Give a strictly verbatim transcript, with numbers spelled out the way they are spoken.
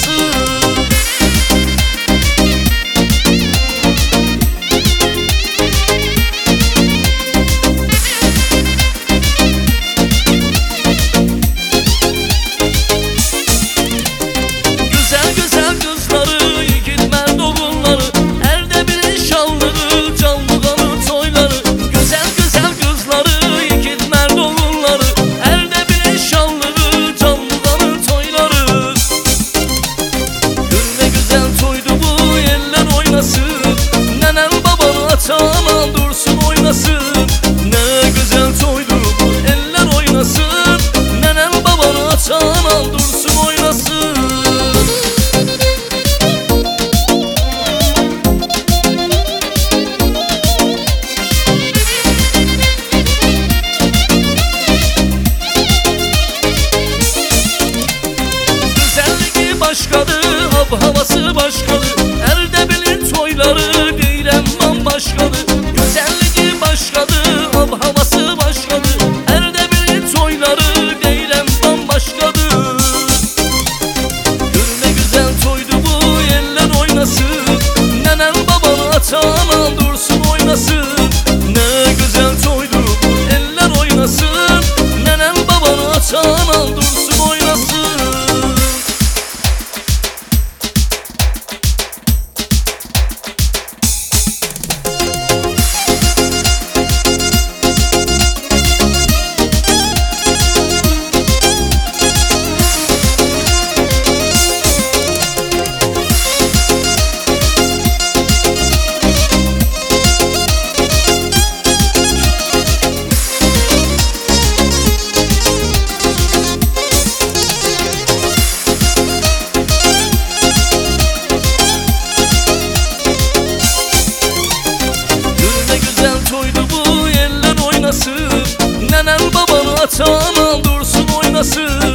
oynasın. Güzel güzel kızları, yiğit mert oğulları, elde bir şanları, canlı kanı toyları. Güzel güzel kızları, yiğit mert oğulları, elde bir şanları, canlı kanı toyları. Gül ne güzel toydu bu, eller oynasın. Nenem baban atan dursun oynasın. Ne güzel toydu bu, eller oynasın. Nenem baban atan dursun oynasın. Güzelliği başkadır, hava havası başkadır. Elde bilin toyları değilim bambaşkadır. Güzelliği başkadır, hava havası başkadır. Elde bilin toyları değilim bambaşkadır. Gül ne güzel toydu bu, eller oynasın. Nenem baban atan dursun oynasın. Ne güzel toydu bu, eller oynasın. Nenem baban atan dursun oynasın. Nenem baban atan dursun oynasın.